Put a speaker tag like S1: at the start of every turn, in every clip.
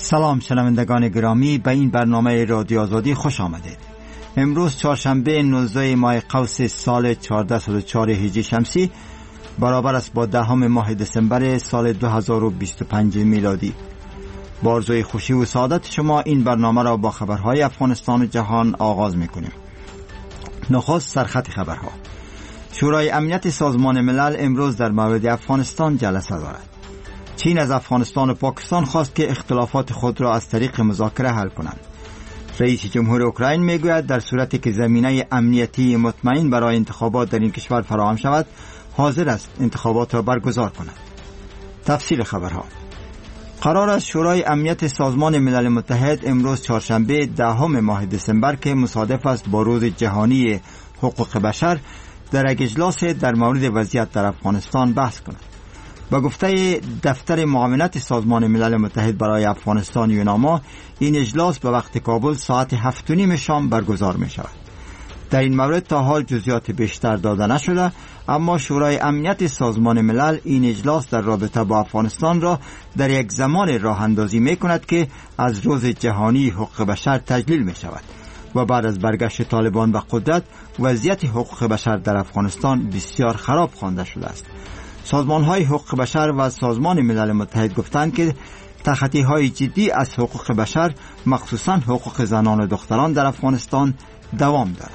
S1: سلام شنوندگان گرامی، به این برنامه رادیو آزادی خوش آمدید. امروز چهارشنبه 19 ماه قوس سال 1404 هجری شمسی برابر است با 10 ماه دسامبر سال 2025 میلادی. با آرزوی خوشی و سعادت شما این برنامه را با خبرهای افغانستان و جهان آغاز می‌کنیم. نخست سرخط خبرها. شورای امنیت سازمان ملل امروز در مورد افغانستان جلسه دارد. چین از افغانستان و پاکستان خواست که اختلافات خود را از طریق مذاکره حل کنند. رئیس جمهور اوکراین میگوید در صورتی که زمینه امنیتی مطمئن برای انتخابات در این کشور فراهم شود، حاضر است انتخابات را برگزار کند. تفصیل خبرها. قرار است شورای امنیت سازمان ملل متحد امروز چهارشنبه 10 ماه دسامبر که مصادف است با روز جهانی حقوق بشر در یک اجلاس در مورد وضعیت در افغانستان بحث کند. با گفته دفتر معاونت سازمان ملل متحد برای افغانستان یوناما، این اجلاس به وقت کابل ساعت 7:30 شام برگزار می شود. در این مورد تا حال جزئیات بیشتر داده نشده، اما شورای امنیت سازمان ملل این اجلاس در رابطه با افغانستان را در یک زمان راه اندازی می کند که از روز جهانی حقوق بشر تجلیل می شود و بعد از برگشت طالبان به قدرت وضعیت حقوق بشر در افغانستان بسیار خراب خوانده شده است. سازمان‌های حقوق بشر و سازمان ملل متحد گفتند که تخطی‌های جدی از حقوق بشر، مخصوصاً حقوق زنان و دختران در افغانستان دوام دارد.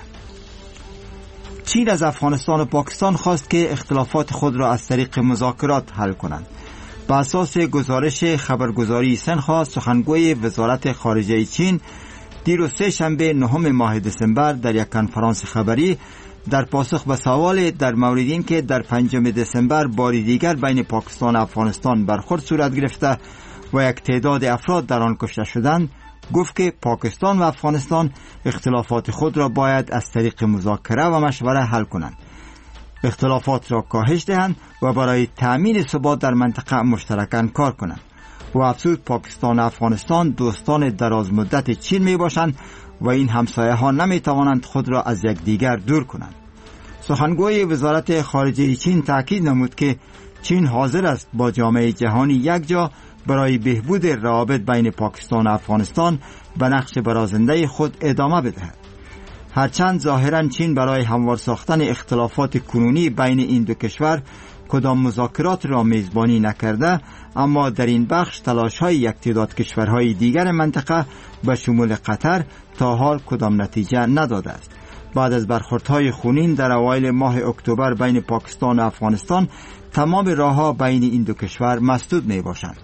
S1: چین از افغانستان و پاکستان خواست که اختلافات خود را از طریق مذاکرات حل کنند. بر اساس گزارش خبرگزاری سنخوا، سخنگوی وزارت خارجه چین دیروز سه‌شنبه 9 ماه دسامبر در یک کنفرانس خبری در پاسخ به سوال در مورد این که در 5 دسامبر باری دیگر بین پاکستان و افغانستان برخورد صورت گرفته و یک تعداد افراد در آن کشته شدند، گفت که پاکستان و افغانستان اختلافات خود را باید از طریق مذاکره و مشوره حل کنند، اختلافات را کاهش دهند و برای تأمین ثبات در منطقه مشترکاً کار کنند. و افزود پاکستان و افغانستان دوستان دراز مدت چین می باشند و این همسایه ها نمی توانند خود را از یکدیگر دور کنند. سخنگوی وزارت خارجه چین تاکید نمود که چین حاضر است با جامعه جهانی یک جا برای بهبود روابط بین پاکستان و افغانستان به نقش برازنده خود ادامه بدهد. هرچند ظاهرا چین برای هموار ساختن اختلافات کنونی بین این دو کشور کدام مذاکرات را میزبانی نکرده، اما در این بخش تلاش‌های یک تعداد کشورهای دیگر منطقه به شمول قطر تا حال کدام نتیجه نداده است. بعد از برخوردهای خونین در اوایل ماه اکتبر بین پاکستان و افغانستان، تمام راه‌ها بین این دو کشور مسدود میباشند.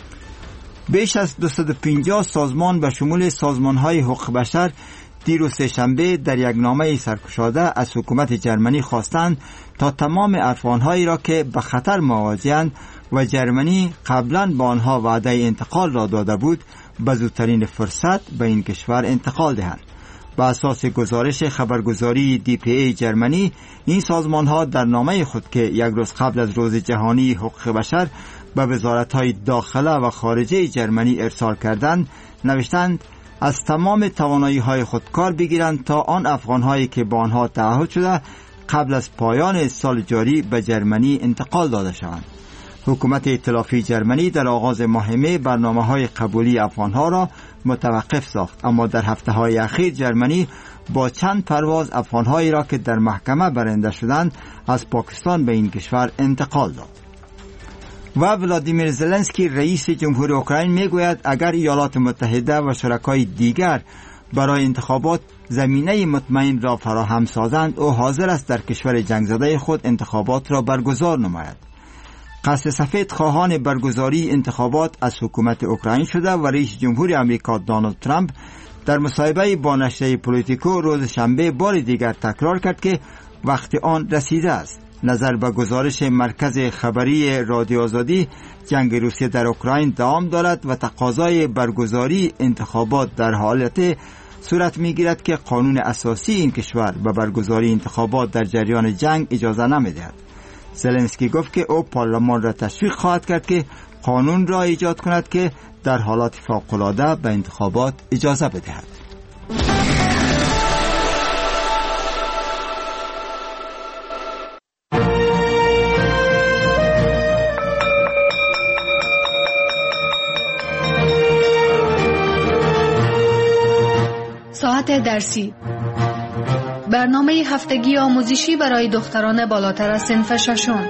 S1: بیش از 250 سازمان به شمول سازمان‌های حقوق بشر دیروز سه‌شنبه در یک نامه سرکشاده از حکومت جرمنی خواستند تا تمام افغان‌هایی را که به خطر مواجه‌اند و جرمنی قبلاً با آنها وعده انتقال را داده بود، به زودترین فرصت به این کشور انتقال دهند. بر اساس گزارش خبرگزاری DPA جرمنی، این سازمان‌ها در نامه خود که یک روز قبل از روز جهانی حقوق بشر به وزارت‌های داخله و خارجه جرمنی ارسال کردند، نوشتند از تمام توانایی‌های خود کار بگیرند تا آن افغان‌هایی که با آنها تعهد شده قبل از پایان سال جاری به جرمنی انتقال داده شوند. حکومت ائتلافی جرمنی در آغاز ماه می برنامه‌های قبولی افغان‌ها را متوقف ساخت، اما در هفته‌های اخیر جرمنی با چند پرواز افغان‌هایی را که در محکمه برنده شدند از پاکستان به این کشور انتقال داد. و ولادیمیر زلنسکی رئیس جمهور اوکراین میگوید اگر ایالات متحده و شرکای دیگر برای انتخابات زمینه مطمئن را فراهم سازند، او حاضر است در کشور جنگ زده خود انتخابات را برگزار نماید. قصد سفید خواهان برگزاری انتخابات از حکومت اوکراین شده و رئیس جمهور آمریکا دونالد ترامپ در مصاحبه با نشریه پولیتیکو روز شنبه بار دیگر تکرار کرد که وقت آن رسیده است. نظر به گزارش مرکز خبری رادیو آزادی، جنگ روسیه در اوکراین دوام دارد و تقاضای برگزاری انتخابات در حالت صورت می‌گیرد که قانون اساسی این کشور به برگزاری انتخابات در جریان جنگ اجازه نمی‌دهد. زلنسکی گفت که او پارلمان را تشویق خواهد کرد که قانون را ایجاد کند که در حالات فوق‌العاده به انتخابات اجازه بدهد.
S2: درسی، برنامه هفتگی آموزشی برای دختران بالاتر از صنف ششم.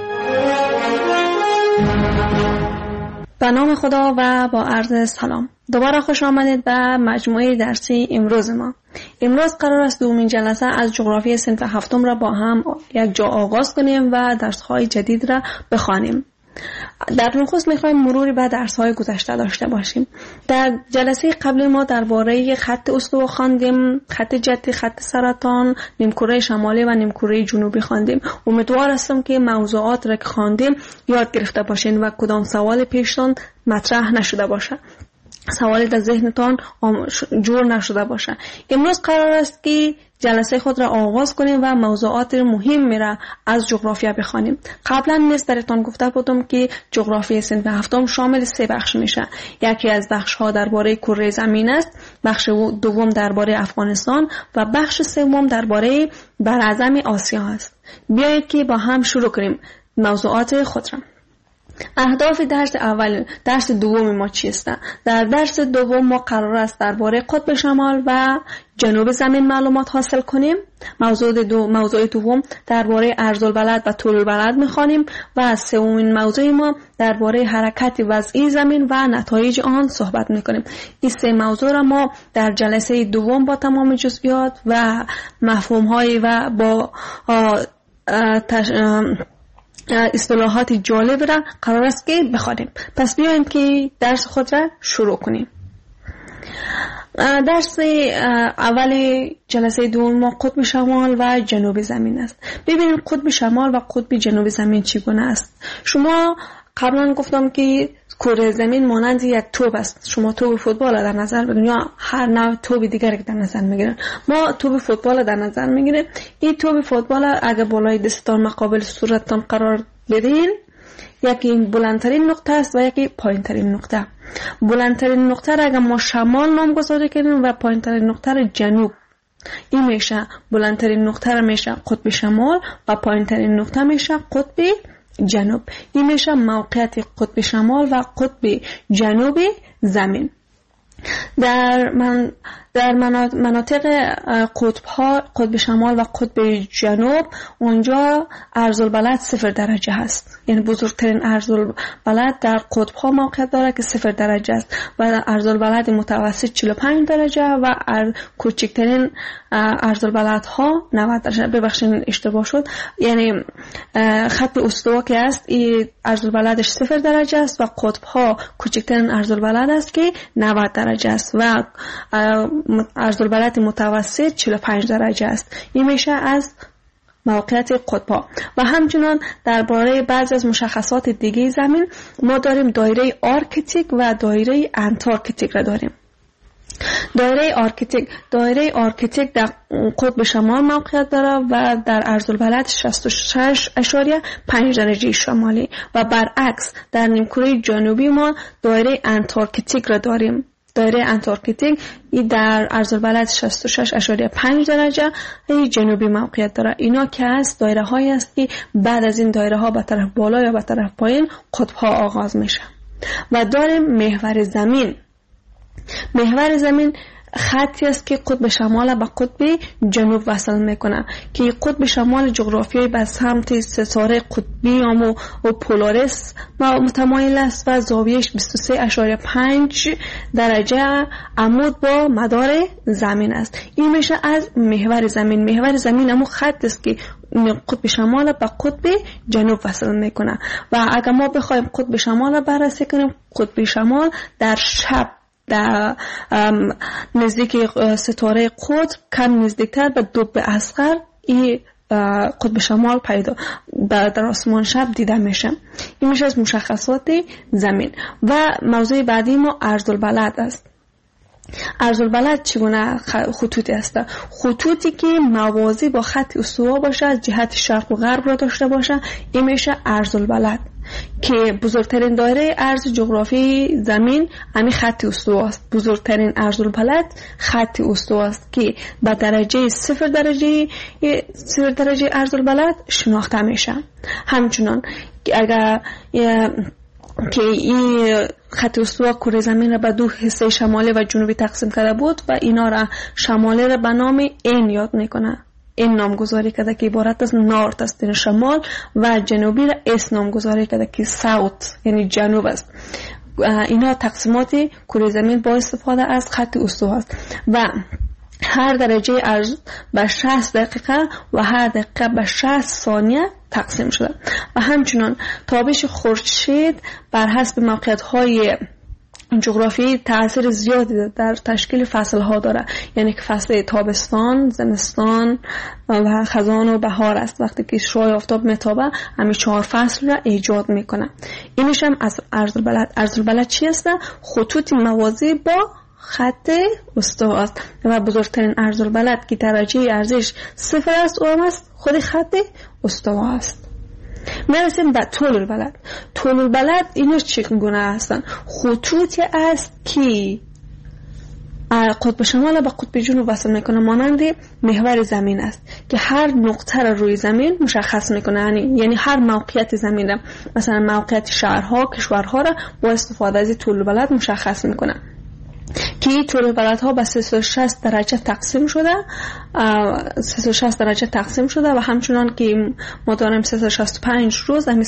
S3: به نام خدا و با عرض سلام. دوباره خوش آمدید به مجموعه درسی امروز ما. امروز قرار است دومین جلسه از جغرافی صنف هفتم را با هم یک جا آغاز کنیم و درس‌های جدید را بخوانیم. در نخست می‌خوایم مروری به درس‌های گذشته داشته باشیم. در جلسه قبل ما درباره خط استوا خواندیم، خط جدی، خط سرطان، نیمکره شمالی و نیمکره جنوبی خواندیم. امیدوار هستم که موضوعات را که خواندیم یاد گرفته باشین و کدام سوال پیشتان مطرح نشده باشه، سوالی در ذهنتان جور نشده باشه. امروز قرار است که جلسه خود را آغاز کنیم و موضوعات مهمی را از جغرافیا بخوانیم. قبلا نیز براتون گفته بودم که جغرافی صنف هفتم شامل 3 بخش میشه. یکی از بخش ها درباره کره زمین است، بخش دوم درباره افغانستان و بخش سوم درباره براعظم آسیا است. بیایید که با هم شروع کنیم موضوعات خود را. اهداف درس دوم ما چیست؟ در درس دوم ما قرار است درباره قطب شمال و جنوب زمین معلومات حاصل کنیم. موضوع دوم درباره عرض البلد و طول البلد می‌خوانیم و سومین موضوع ما درباره حرکت وضعی زمین و نتایج آن صحبت می‌کنیم. این 3 موضوع را ما در جلسه دوم با تمام جزئیات و مفهوم‌های و با اصطلاحات جالب را قرار است که بخوانیم. پس بیاییم که درس خود را شروع کنیم. درس اول جلسه دوم ما قطب شمال و جنوب زمین است. ببینیم قطب شمال و قطب جنوب زمین چگونه است. شما قبلا گفتم که کره زمین مانند یک توپ است. شما توپ فوتبال در نظر بگیرید یا هر نوع توپ دیگری که در نظر میگیرید. ما توپ فوتبال در نظر میگیریم. این توپ فوتبال اگه بالای دستتان مقابل صورتتان قرار بدین، یکی بلندترین نقطه است و یکی پایینترین نقطه. بلندترین نقطه را اگه ما شمال نامگذاری کنیم و پایینترین نقطه را جنوب، این میشه بلندترین نقطه را میشه قطب شمال و پایینترین نقطه میشه قطب جنوب. این میشه موقعیت قطب شمال و قطب جنوب زمین. در مناطق قطب شمال و قطب جنوب اونجا عرض البلد 0 درجه هست. یعنی بزرگترین عرض البلد در قطب ها موقعیت داره که 0 درجه است و عرض البلد متوسط 45 درجه و کوچکترین عرض البلد ها 90 درجه. ببخشید اشتباه شد. یعنی خط استوا که است این عرض البلدش 0 درجه است و قطب ها کوچکترین عرض البلد است که 90 درجه است و عرض البلد متوسط 45 درجه است. این میشه از موقعیت قطب‌ها. و همچنان درباره بعضی از مشخصات دیگه زمین ما داریم دایره آرکتیک و دایره انتارکتیک را داریم. دایره آرکتیک در قطب شمال موقعیت داره و در عرض البلد 66.5 درجه شمالی و برعکس در نیمکره جنوبی ما دایره انتارکتیک را داریم. دایره انتارکتیک در عرض البلد 66.5 درجه جنوبی موقعیت داره. اینا که از دایره هایی است که بعد از این دایره ها به طرف بالا یا به طرف پایین قطب ها آغاز میشه. و داریم محور زمین. محور زمین خطی است که قطب شمال با قطب جنوب وصل میکنه که قطب شمال جغرافیایی به سمت ستاره قطبی و پولاریس متمایل است و زاویهش 23.5 درجه عمود با مدار زمین است. این میشه از محور زمین. محور زمین همون خط است که قطب شمال با قطب جنوب وصل میکنه و اگر ما بخوایم قطب شمال بررسی کنیم، قطب شمال در شب در نزدیک ستاره قطب کم نزدیکتر به دوب اصغر این قطب شمال پیدا در آسمان شب دیده میشه. این میشه از مشخصات زمین. و موضوع بعدی ما عرض البلد است. عرض البلد چگونه خطوطی است؟ خطوطی که موازی با خط استوا باشه، از جهت شرق و غرب را داشته باشه، این میشه عرض البلد که بزرگترین دایره عرض جغرافی زمین همین خط استوا است. بزرگترین عرض البلد خط استوا است که به درجه 0 درجه عرض البلد شناخته میشه. همچنان اگر که این خط استوا کره زمین را به دو حصه شمالی و جنوبی تقسیم کرده بود و اینا را شمالی را به نام این یاد میکنه. این نامگذاری کرده که عبارت از نورت است یعنی شمال و جنوبی را اس نامگذاری کرده که ساوت یعنی جنوب است. اینا تقسیمات کره زمین با استفاده از خط استوا است و هر درجه عرض به 60 دقیقه و هر دقیقه به 60 ثانیه تقسیم شده و همچنان تابش خورشید بر حسب موقعیت‌های جغرافیایی تأثیر زیادی در تشکیل فصل‌ها داره. یعنی که فصل تابستان، زمستان و خزان و بهار است. وقتی که شعاع آفتاب میتابه همین 4 فصل را ایجاد میکنه. اینش هم از عرض‌البلد. عرض‌البلد چی است؟ خطوط موازی با خط استوا است و بزرگترین عرض‌البلد که درجه ارزش 0 است اون است خود خط استوا است. میرسیم به طول البلد. طول البلد اینا چگونه هستن؟ خطوطی است که قطب شمال به قطب جنوب وصل میکنه، مانند محور زمین است که هر نقطه را روی زمین مشخص میکنه. یعنی هر موقعیت زمین را، مثلا موقعیت شهرها، کشورها را با استفاده از طول البلد مشخص میکنه که طول البلدها به 360 درجه تقسیم شده 360 درجه تقسیم شده و همچنان که ما داریم 365 روز، همین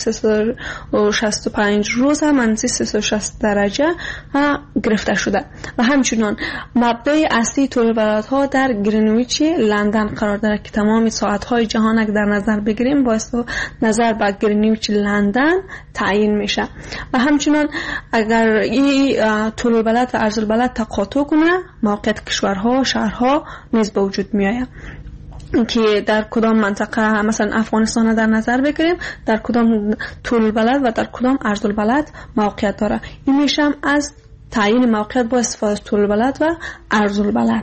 S3: 365 روز هم از 360 درجه گرفته شده و همچنان مبدأ اصلی طول البلدها در گرینویچ لندن قرار دارد که تمام ساعت‌های جهان اگر در نظر بگیریم با نظر به گرینویچ لندن تعیین میشه و همچنان اگر این طول البلد و عرض البلد تقاطع کنه موقعیت کشورها شهرها نیز به وجود میآید که در کدام منطقه، مثلا افغانستان در نظر بگیریم در کدام طول البلد و در کدام عرض البلد موقعیت داره. این میشه از تعیین موقعیت با استفاده از طول البلد و عرض البلد.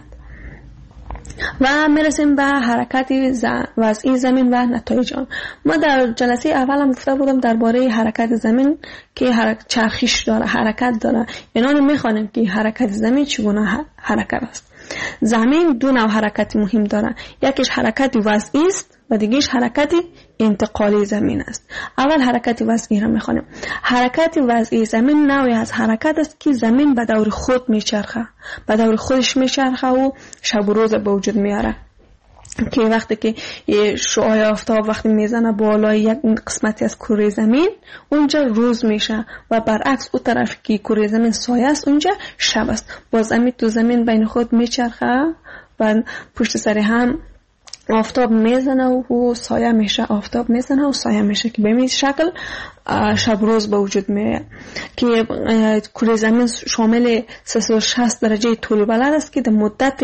S3: و میرسیم به حرکت وضعی زمین و نتایج آن. ما در جلسه اولم گفته بودم درباره حرکت زمین که چرخش داره، حرکت داره. یعنی میخوانیم که حرکت زمین چگونه حرکت است. زمین دو نوع حرکت مهم داره، یکیش حرکت وضعی است و دیگهش حرکت انتقالی زمین است. اول حرکت وضعی را میخوانیم. حرکت وضعی زمین نوعی از حرکت است که زمین به دور خود میچرخه، به دور خودش میچرخه و شب و روز به وجود میاره که وقتی که شعاع آفتاب وقتی میزنه بالای یک قسمتی از کره زمین اونجا روز میشه و برعکس اون طرف که کره زمین سایه است اونجا شب است. باز زمین تو زمین بین خود میچرخه و پشت سر هم آفتاب میزنه و سایه میشه، آفتاب میزنه و سایه میشه که به این شکل شب روز به وجود میاد که کره زمین شامل 360 درجه طول البلد است که در مدت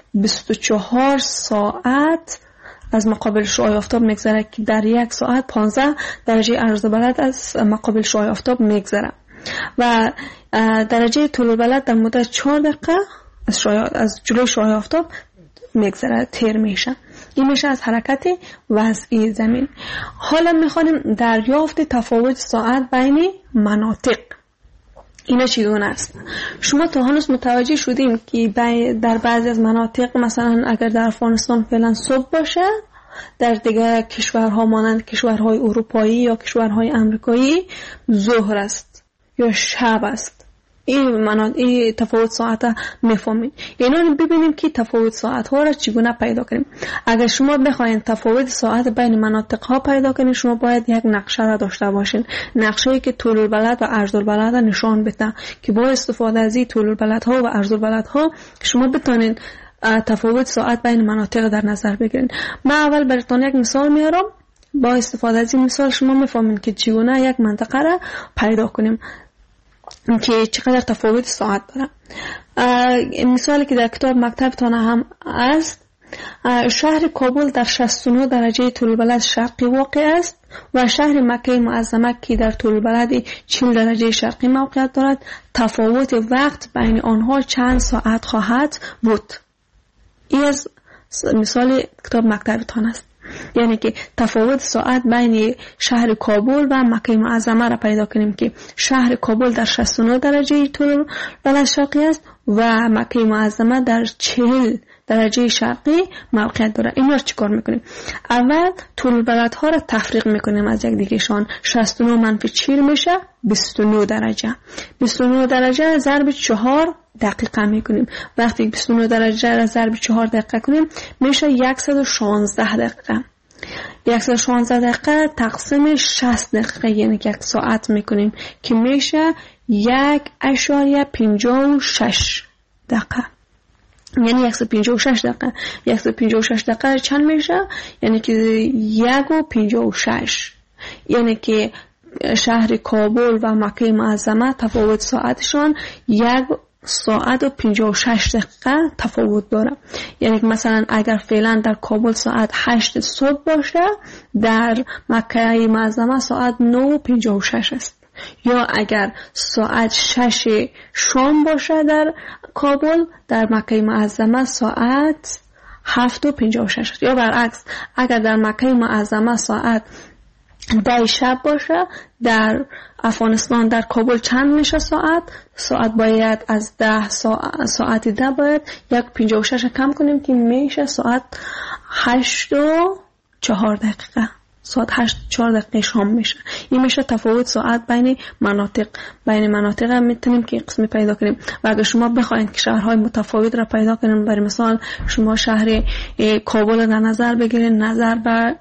S3: 24 ساعت از مقابل شعاع آفتاب میگذره که در یک ساعت 15 درجه عرض البلد از مقابل شعاع آفتاب میگذره و درجه طول البلد در مدت 4 دقیقه از جلوی شعاع آفتاب میگذره، تیر میشه. این میشه از حرکت وضعی زمین. حالا میخوانیم دریافت تفاوت ساعت بین مناطق. اینا چگونه است؟ شما تا هنوز متوجه شدیم که در بعضی از مناطق مثلا اگر در افغانستان فعلا صبح باشه، در دیگر کشورها مانند کشورهای اروپایی یا کشورهای امریکایی ظهر است یا شب است. این تفاوت ساعت میفهمید. یعنی ببینیم که تفاوت ساعت ها را چگونه پیدا کنیم. اگر شما بخواید تفاوت ساعت بین مناطق ها پیدا کنید شما باید یک نقشه را داشته باشین، نقشه‌ای که طول البلد و عرض البلد نشان بده که با استفاده از این طول البلد ها و عرض البلد ها شما بتونید تفاوت ساعت بین مناطق در نظر بگیرید. من اول براتون یک مثال میارم. با استفاده از این مثال شما میفهمید که چگونه یک منطقه را پیدا کنیم که چقدر تفاوت ساعت داره. مثالی که در کتاب مکتبتان هم است، شهر کابل در 69 درجه طول البلد شرقی واقع است و شهر مکه معظمه که در طول البلد 40 درجه شرقی موقعیت دارد تفاوت وقت بین آنها چند ساعت خواهد بود. این از مثال کتاب مکتبتان است. یعنی که تفاوت ساعت بین شهر کابل و مکه معظمه را پیدا کنیم که شهر کابل در 69 درجه طول البلد شرقی است و مکه معظمه در 40 درجه شرقی موقعیت داره. اینا رو چیکار میکنیم؟ اول طول البلدها رو تفریق میکنیم از یک دیگهشان. 69 منفی 40 میشه 29 درجه. 29 درجه ضرب 4 دقیقه میکنیم. وقتی 29 درجه را ضرب 4 دقیقه کنیم میشه 116 دقیقه. 116 دقیقه تقسیم 60 دقیقه یعنی که 1 ساعت میکنیم که میشه 1.56 دقیقه. یعنی 156 دقیقه. 156 دقیقه چند میشه؟ یعنی که 1.56. یعنی که شهر کابل و مکه معظمه تفاوت ساعتشان 1 ساعت و 56 دقیقه تفاوت داره. یعنی که مثلا اگر فعلا در کابل ساعت 8 صبح باشه، در مکه معظمه ساعت 9:56 است. یا اگر ساعت 6 شام باشه در کابل، در مکه معظمه ساعت 7:56 است. یا برعکس اگر در مکه معظمه ساعت 10 شب باشه، در افغانستان در کابل چند میشه ساعت باید از 10 ساعت 10 باید 1.56 کم کنیم که میشه ساعت 8:04 دقیقه. ساعت 8:04 دقیقه شام میشه. این میشه تفاوت ساعت بین مناطق هم میتونیم که قسمی پیدا کنیم. و اگر شما بخواید که شهرهای متفاوت را پیدا کنیم، برای مثال شما شهر کابل در نظر بگیرید، نظر به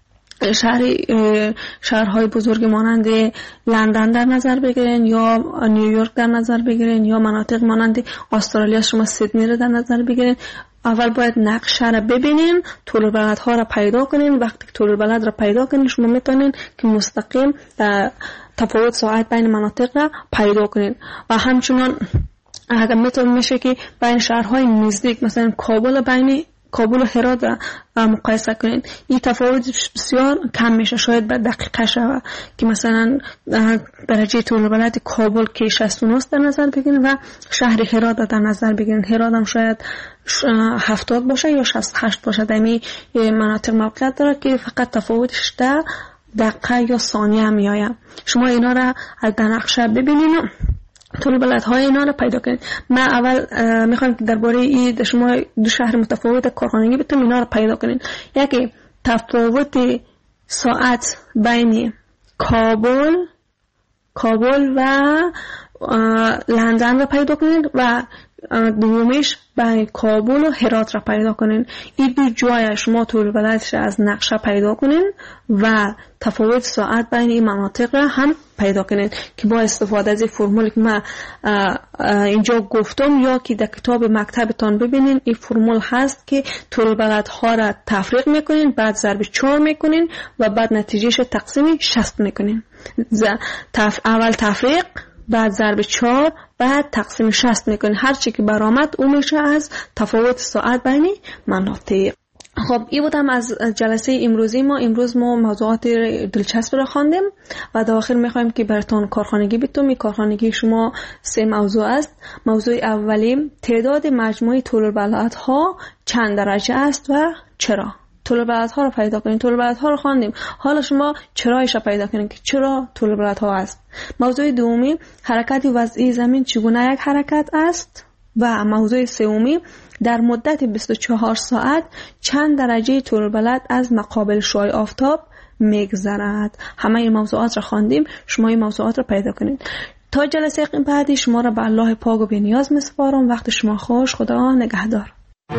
S3: شهرهای بزرگ مانند لندن در نظر بگیرین یا نیویورک در نظر بگیرین یا مناطق مانند استرالیا شما سیدنی رو در نظر بگیرین. اول باید نقشه را ببینین، طول البلدها را پیدا کنین. وقتی طول البلد را پیدا کنین شما میتونین که مستقیم تفاوت ساعت بین مناطق را پیدا کنین. و همچنان اگر میشه که بین شهرهای نزدیک مثلا کابل و هرات را مقایسه کنین، این تفاوت بسیار کم میشه. شاید به دقیقه شود که مثلا درجه طول البلد کابل که 69 در نظر بگیرین و شهر هرات در نظر بگیرین. هرات هم شاید 70 باشه یا 68 باشه. در این مناطق موقعیت داره که فقط تفاوتش در دقیقه یا ثانیه میآید. شما اینا را از نقشه ببینین، طول البلدهای اینا رو پیدا کنید. من اول میخوام که درباره این شما دو شهر متفاوت کارخانگی بتونم اینا رو پیدا کنید. یکی تفاوت ساعت بین کابل و لندن رو پیدا کنید و دومیش بین کابل و هرات را پیدا کنین. این دو جای شما طول البلدش از نقشه پیدا کنین و تفاوت ساعت بین این مناطق را هم پیدا کنین که با استفاده از این فرمولی که من اینجا گفتم یا که در کتاب مکتبتان ببینین، این فرمول هست که طول البلدها را تفریق میکنین، بعد ضرب 4 میکنین و بعد نتیجهش تقسیم 60 میکنین. اول تفریق، بعد ضرب 4، بعد تقسیم 60 میکنین. هر چی که برآمد اون میشه از تفاوت ساعت بین مناطق. خب این بودم از جلسه امروزی ما. امروز ما موضوعات دلچسب را خواندیم و در آخر میخوایم که براتون کارخانگی بتونم. این کارخانگی شما 3 موضوع است. موضوع اولی تعداد مجموعی طول البلدها چند درجه است و چرا. طول البلدها رو پیدا کنیم. طول البلدها رو خواندیم، حالا شما چرایش رو پیدا کنیم که چرا طول البلدها است. موضوع دومی حرکت وضعی زمین چگونه یک حرکت است. و موضوع سومی در مدت 24 ساعت چند درجه طول البلد از مقابل شعاع آفتاب میگذرد. همه این موضوعات را خواندیم، شما این موضوعات را پیدا کنید. تا جلسه بعدی شما را به الله پاک و بی‌نیاز می‌سپارم. وقت شما خوش. خدا نگهدار.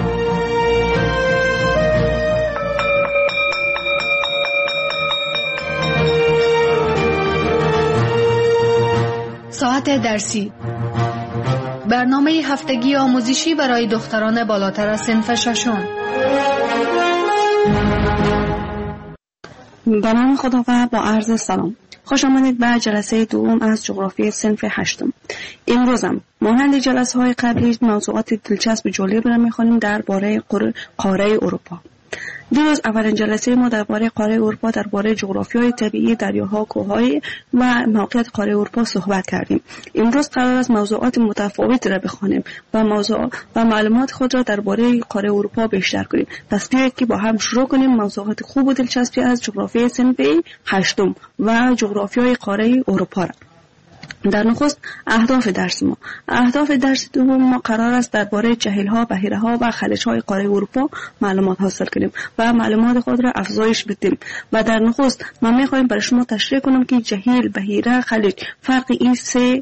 S2: ساعت درسی، برنامه هفتگی آموزشی برای دختران بالاتر از صنف ششم.
S4: به نام خدا و با عرض سلام، خوش آمدید به جلسه دوم از جغرافی صنف 8. امروزم مانند جلسه های قبلی موضوعات دلچسب جالب را می‌خوانیم درباره قاره اروپا. دیروز اولین جلسه ما درباره قاره اروپا، درباره جغرافیای طبیعی دریاها، کوههای و موقعیت قاره اروپا صحبت کردیم. امروز قرار است موضوعات متفاوتی را بخوانیم و معلومات خود را درباره قاره اروپا بیشتر کنیم. پس بیایید که با هم شروع کنیم موضوعات خوب و دلچسبی از جغرافیای صنف 8 و جغرافیای قاره اروپا را. در نخست اهداف درس دوم ما قرار است درباره جهیل‌ها، بحیره‌ها و خلیج‌های قاره اروپا معلومات حاصل کنیم و معلومات خود را افزایش بدیم. و در نخست ما می‌خوایم برای شما تشریح کنم که جهیل، بحیره، خلیج فرق این سه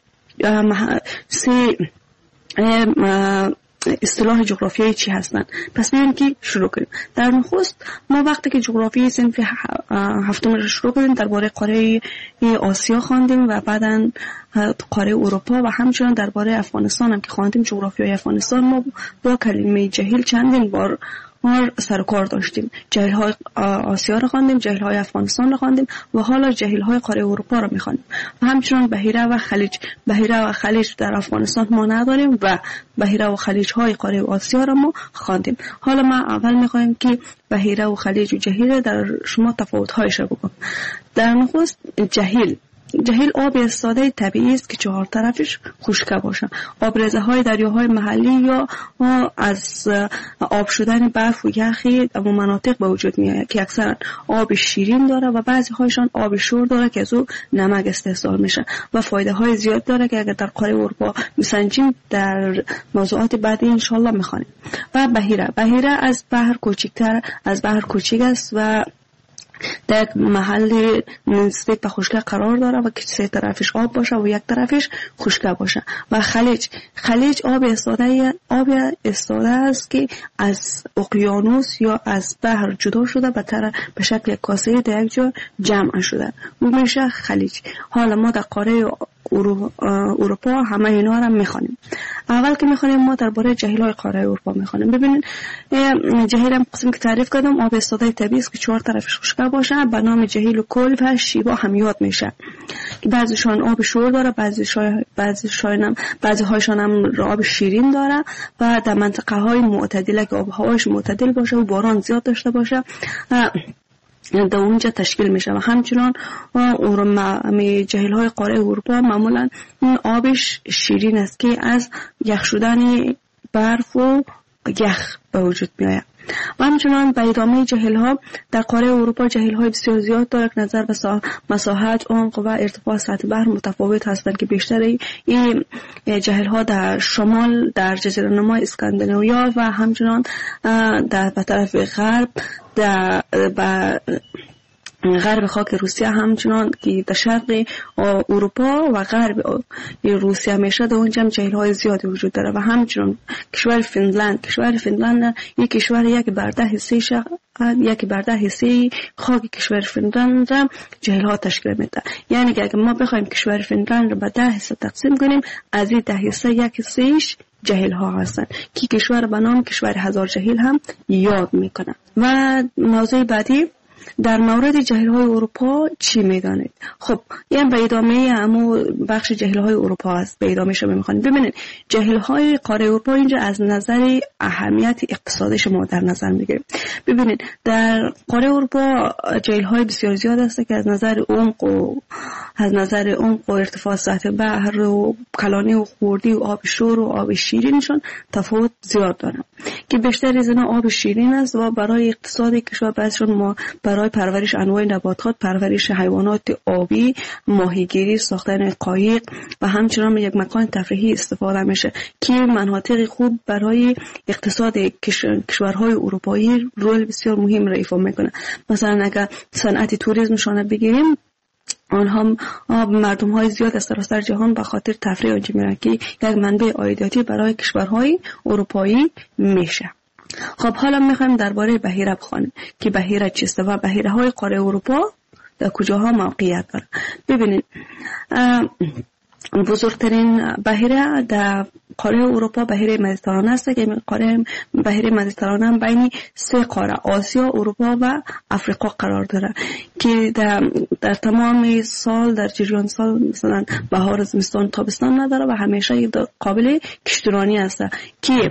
S4: اصطلاح جغرافیایی چی هستند. پس بیایم که شروع کنیم. در نخست ما وقتی که جغرافی صنف هفتم را شروع کنیم درباره قاره آسیا خواندیم و بعداً قاره اروپا و همچنان درباره افغانستان هم که خواندیم. جغرافیای افغانستان ما با کلمه جهیل چندین بار سر و کار داشتیم. جهیل‌های آسیا را خواندیم، جهیل‌های افغانستان را خواندیم و حالا جهیل‌های قاره اروپا را می‌خوانیم. و همچنان بحیره و خلیج. بحیره و خلیج در افغانستان ما نداریم و بحیره و خلیج‌های قاره آسیا را ما خواندیم. حالا ما اول می‌خوایم که بحیره و خلیج و جهیل در شما تفاوت‌هایش را بگم. در نخست جهیل آب ایستاده طبیعی است که چهار طرفش خشک باشه. آبرزه‌های دریاهای محلی یا از آب شدن برف و یخی در مناطق به وجود میاد که اکثرا آب شیرین داره و بعضی هایشان آب شور داره که از او نمک استحصال میشه و فایده های زیاد داره که اگر در قاره اروپا میسنجیم در موضوعات بعدی ان شاء الله میخوانیم. و بحیره از بحر کوچک است و در محل نزدیک به خشکی قرار داره و که سه طرفش آب باشه و یک طرفش خشکی باشه. و خلیج آب ایستاده است که از اقیانوس یا از بحر جدا شده به شکل کاسه در یک جا جمع شده و میشه خلیج. حالا ما در قاره اروپا همه اینا را میخوانیم. اول که میخوانیم ما درباره جهیل‌های قاره اروپا میخوانیم. ببینید جهیل هم قسم که تعریف کردم آب ایستاده طبیعی است که چهار طرفش خشک باشه. به نام جهیل و کل و شیوا هم یاد میشه که بعضیشان آب شور داره، بعضی هایشان هم آب شیرین داره و در منطقه های معتدله که آب هواش معتدل باشه و باران زیاد داشته باشه در اونجا تشکیل میشه. و همچنان جهیل‌های قاره اروپا معمولا آبش شیرین است که از یخ شدن برف و یخ به وجود میآید. و همچنان به ادامه جهیل‌ها در قاره اروپا جهیل‌های بسیار زیاد دارد که نظر به مساحت، عمق و ارتفاع سطح بحر متفاوت هستند که بیشتر این جهیل‌ها در شمال در جزیره نما اسکاندیناویا و همچنان در به طرف غرب غرب خاک روسیه همچنان که در شرق اروپا و غرب روسیه میشه در اونجا هم جهیل‌های زیادی وجود داره. و همچنان کشور فنلاند یک کشور یک بر ده حصه خاک کشور فنلاند را جهیل‌ها تشکیل میده. یعنی که اگر ما بخوایم کشور فنلاند را به 10 حصه تقسیم کنیم از این 10 حصه یک حصهش جهیل‌ها هستند که کشور به نام کشور هزار جهیل هم یاد میکنه. و موضوع بعدی در مورد جهیل‌های اروپا چی میدانید؟ خب این به ادامه همون بخش جهیل‌های اروپا است. به ادامه شما می‌خوانیم. ببینید جهیل‌های قاره اروپا اینجا از نظر اهمیت اقتصادی ما در نظر میگیریم. ببینید در قاره اروپا جهیل‌های بسیار زیاد است که از نظر عمق و ارتفاع سطح بحر و کلانی و خوردی و آب شور و آب شیرینشون تفاوت زیاد دارند که بیشتر از اینا آب شیرین است و برای اقتصاد کشور بعضیشون ما برای پرورش انواع نباتات، پرورش حیوانات آبی، ماهیگیری، ساختن قایق و همچنان یک مکان تفریحی استفاده میشه که مناطق خوب برای اقتصاد کشورهای اروپایی رول بسیار مهم را ایفا میکنه. مثلا اگر صنعت توریسمشان بگیریم آنها مردم های زیاد از سراسر جهان به خاطر تفریح آنجا میرن که یک منبع عایداتی برای کشورهای اروپایی میشه. خب حالا میخوایم درباره بحیره بخوانیم که بحیره چیست و بحیره های قاره اروپا در کجاها موقعیت داره. ببینید بزرگترین بحیره در قاره اروپا بحیره مدیترانه است که بحیره مدیترانه بین سه قاره آسیا، اروپا و افریقا قرار داره که در تمام سال در جریان سال مثلا بهار، زمستان، تابستان نداره و همیشه قابل کشتیرانی است که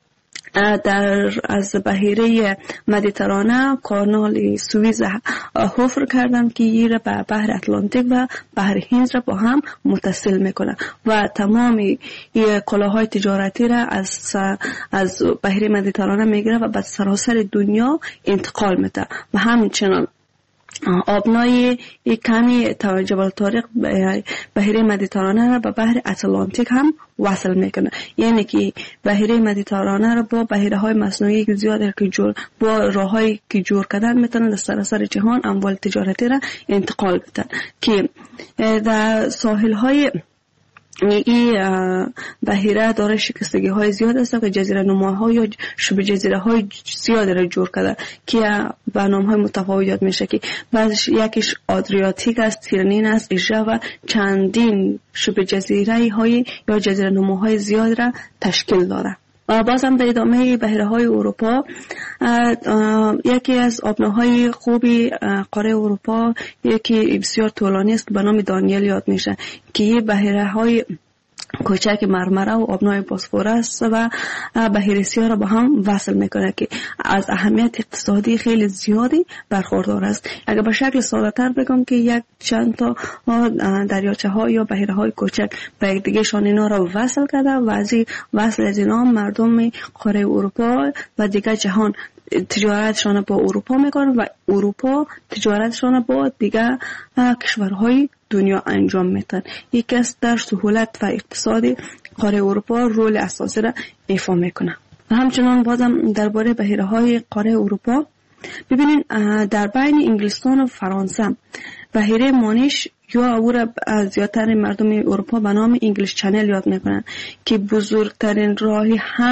S4: از بحیره مدیترانه کانال سوئیز حفر کردم که این را به بحر اتلانتیک و بحر هند را با هم متصل میکنه و تمام کالاهای تجارتی را از بحیره مدیترانه میگیره و به سراسر دنیا انتقال میده. و همچنان آبنای کمی جبل طارق بحیره مدیترانه را به بحر اتلانتیک هم وصل میکنه. یعنی که بحیره مدیترانه را با بحیره های مصنوعی که زیاده که با راههایی که جور کردن میتونن در سراسر جهان اموال تجارتی را انتقال بدن که در ساحل های این بحیره داره شکستگی های زیاد است که جزیره نماها یا شبه جزیره های زیاد را جور کرده که به نام های متفاوت یاد میشه که بعضش یکیش آدریاتیک است، تیرنین است، ایژه و چندین شبه جزیره های یا جزیره نماهای زیاد را تشکیل داره. و بازم در ادامه بحیره های اروپا یکی از آبناهای خوبی قاره اروپا یکی بسیار طولانی است که به نام دانیل یاد میشه که این بحیره های کوچک مرمره و آبنای بوسفورس و بحیره سیاه را با هم وصل میکنه که از اهمیت اقتصادی خیلی زیادی برخوردار است. اگر به شکل ساده تر بگم که یک چند تا دریاچه ها یا بحیره های کوچک به یک دیگه شان اینا را وصل کرده و از وصل از اینا مردم قاره اروپا و دیگه جهان تجارتشان با اروپا میکنن و اروپا تجارتشان با دیگه کشورهای دنیا انجام میدن. یکی از در سهولت و اقتصادی قاره اروپا رول اساسی را ایفا میکنه. و همچنان بازم درباره بحیره های قاره اروپا ببینین در بین انگلستان و فرانسه بحیره مانیش یا او را زیادتر مردم اروپا به نام انگلیش چنل یاد میکنن که بزرگترین راه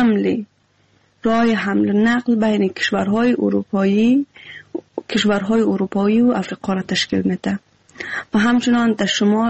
S4: حمل نقل بین کشورهای اروپایی و افریقا را تشکیل میده. و همچنان در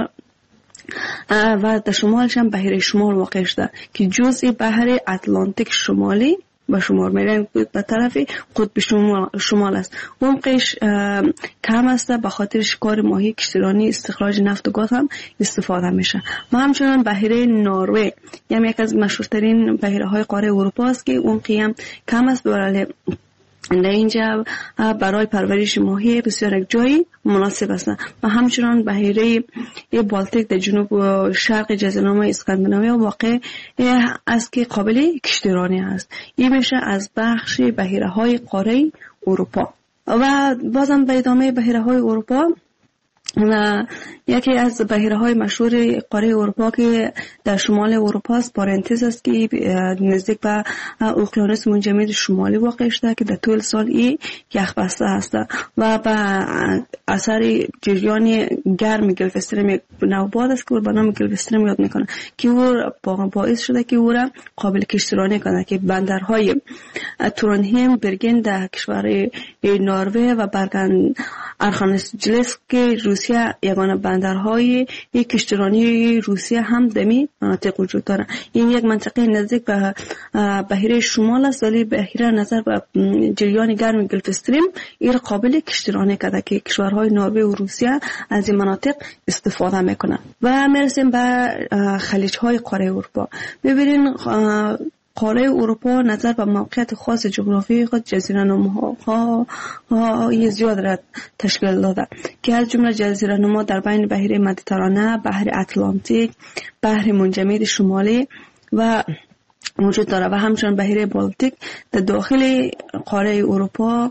S4: شمالش هم بحیره شمال واقع شده که جزء بحر اتلانتیک شمالی به شمار میرن به طرف قطب شمال است. عمقش کم است به خاطر شکار ماهی، کشتیرانی، استخراج نفت و گاز هم استفاده میشه. و همچنان بحیره نروژ یعنی یک از مشهورترین بحیره های قاره اروپا است که عمقی هم کم است ولی در اینجا برای پرورش ماهی بسیار یک جایی مناسب است. و همچنان بحیره بالتیک در جنوب و شرق جزیره اسکاندیناوی واقع است که قابل کشتیرانی است. این میشه از بخش بحیره های قاره اروپا. و بازم به ادامه بحیره های اروپا و یکی از بحیره های مشهور قاره اروپا که در شمال اروپا است پارنتز است که نزدیک به اقیانوس منجمد شمالی واقع شده که در طول سال یخ بسته است و به اثر جریان گرم گلف استریم نوباد است که به نام گلف استریم یاد میکنه که او باعث شده که او را قابل کشتیرانی کنه که بندرهای تورنهیم، برگن در کشور نروژ و برگن ارخانجلسک که روسیه یگانه بندرهای کشتیرانی روسیه هم دمی مناطق وجود داره. این یک منطقه نزدیک به بحیره شمال است ولی بحیره نظر به جریان گرم گلف استریم این قابل کشتیرانی کرده که کشورهای نروژ و روسیه از این مناطق استفاده میکنن. و میرسیم به خلیج های قاره اروپا. ببینین قاره اروپا نظر به موقعیت خاص جغرافیایی خود جزیره نماها زیاد را تشکیل داده که از جمله جزیره نما در بین بحیره مدیترانه، بحر اتلانتیک، بحر منجمد شمالی و موجود داره و همچنین بحیره بالتیک در داخل قاره اروپا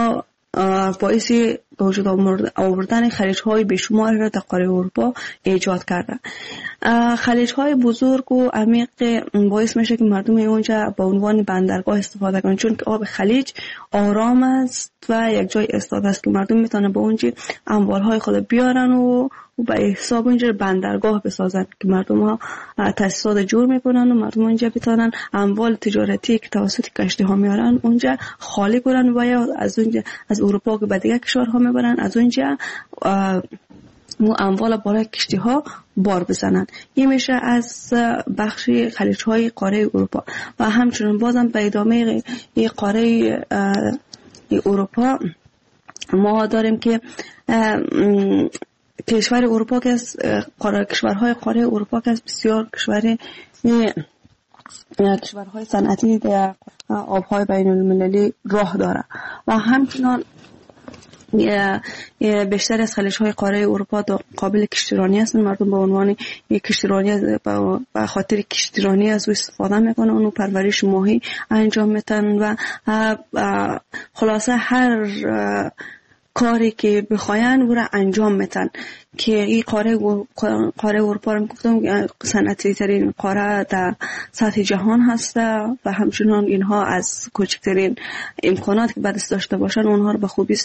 S4: باعث به وجود آوردن خلیج‌های بیشمار را در قاره اروپا ایجاد کرده. خلیج‌های بزرگ و عمیق باعث میشه که مردم اونجا به عنوان بندرگاه استفاده کنند چون که آب خلیج آرام است و یک جای ایستاده است که مردم میتونن به اونجا اموالهای خود بیارن و به حساب اونجا بندرگاه بسازن که مردم ها تاسیسات جور میکنن و مردم اونجا بتونن اموال تجارتی که توسط کشتی ها میارن اونجا خالی کنن و یا از اونجا از اروپا که به دیگه کشورها میبرن از اونجا اموال بالای کشتی ها بار بزنن. این میشه از بخش خلیج های قاره اروپا. و همچنین بازم به ادامه قاره اروپا ما داریم که کشور اروپا که از کشورهای قاره اروپا که از بسیار کشورهای صنعتی در آبهای بین المللی راه داره و همچنان بیشتر از خلیج‌های قاره اروپا قابل کشتیرانی هستند. مردم به عنوان کشتیرانی به خاطر کشتیرانی از او استفاده میکنن و پرورش ماهی انجام میدن و خلاصه هر کاری که بخواین او را انجام میتن که این قاره اروپا رو گفتم صنعتی ترین قاره در سطح جهان هست و همچنان اینها از کوچکترین امکانات که به دست داشته باشن اونها رو به خوبی